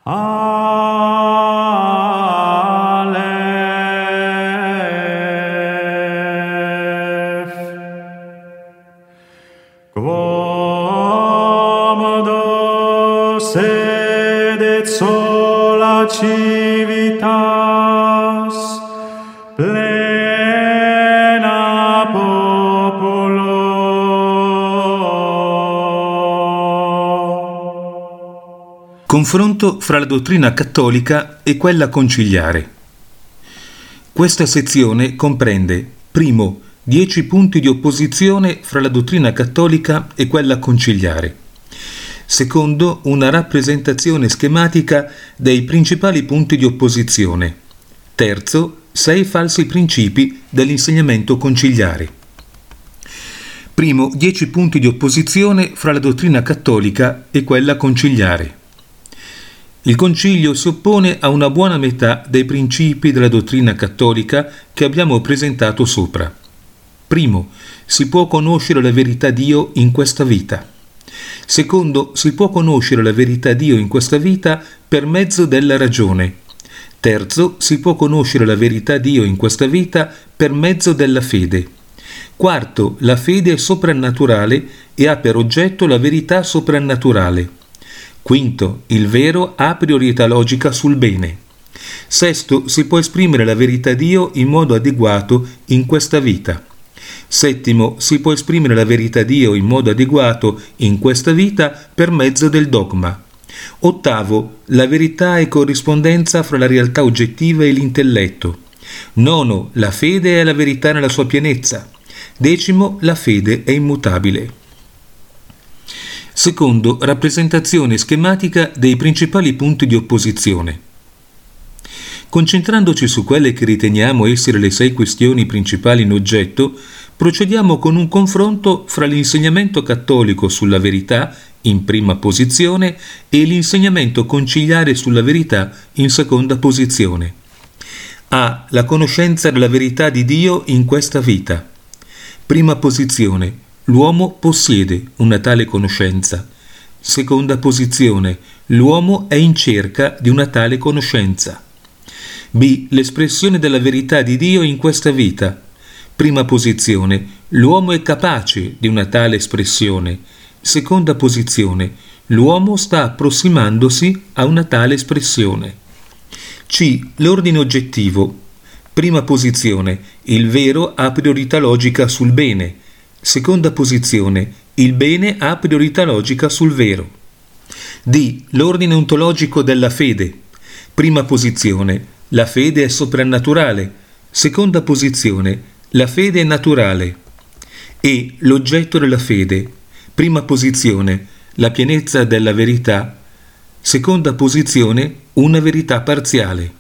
Aleph. Quomodo sedet sola civitas, plena populo. Confronto fra la dottrina cattolica e quella conciliare. Questa sezione comprende, primo, 10 punti di opposizione fra la dottrina cattolica e quella conciliare. Secondo, una rappresentazione schematica dei principali punti di opposizione. Terzo, 6 falsi principi dell'insegnamento conciliare. Primo, 10 punti di opposizione fra la dottrina cattolica e quella conciliare. Il Concilio si oppone a una buona metà dei principi della dottrina cattolica che abbiamo presentato sopra. Primo, si può conoscere la verità Dio in questa vita. Secondo, si può conoscere la verità Dio in questa vita per mezzo della ragione. Terzo, si può conoscere la verità Dio in questa vita per mezzo della fede. Quarto, la fede è soprannaturale e ha per oggetto la verità soprannaturale. Quinto, il vero ha priorità logica sul bene. Sesto, si può esprimere la verità Dio in modo adeguato in questa vita. Settimo, si può esprimere la verità Dio in modo adeguato in questa vita per mezzo del dogma. Ottavo, la verità è corrispondenza fra la realtà oggettiva e l'intelletto. Nono, la fede è la verità nella sua pienezza. Decimo, la fede è immutabile. Secondo, rappresentazione schematica dei principali punti di opposizione. Concentrandoci su quelle che riteniamo essere le 6 questioni principali in oggetto, procediamo con un confronto fra l'insegnamento cattolico sulla verità in prima posizione e l'insegnamento conciliare sulla verità in seconda posizione. A. La conoscenza della verità di Dio in questa vita. Prima posizione. L'uomo possiede una tale conoscenza. Seconda posizione. L'uomo è in cerca di una tale conoscenza. B. L'espressione della verità di Dio in questa vita. Prima posizione. L'uomo è capace di una tale espressione. Seconda posizione. L'uomo sta approssimandosi a una tale espressione. C. L'ordine oggettivo. Prima posizione. Il vero ha priorità logica sul bene. Seconda posizione. Il bene ha priorità logica sul vero. D. L'ordine ontologico della fede. Prima posizione. La fede è soprannaturale. Seconda posizione. La fede è naturale. E. L'oggetto della fede. Prima posizione. La pienezza della verità. Seconda posizione. Una verità parziale.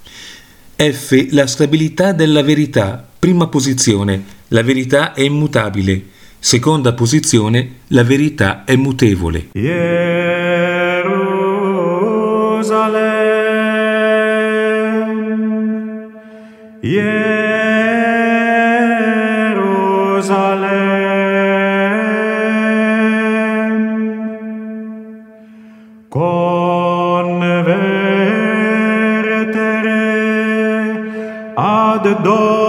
F. La stabilità della verità. Prima posizione. La verità è immutabile. Seconda posizione. La verità è mutevole. Gerusalemme, Gerusalemme, convertere ad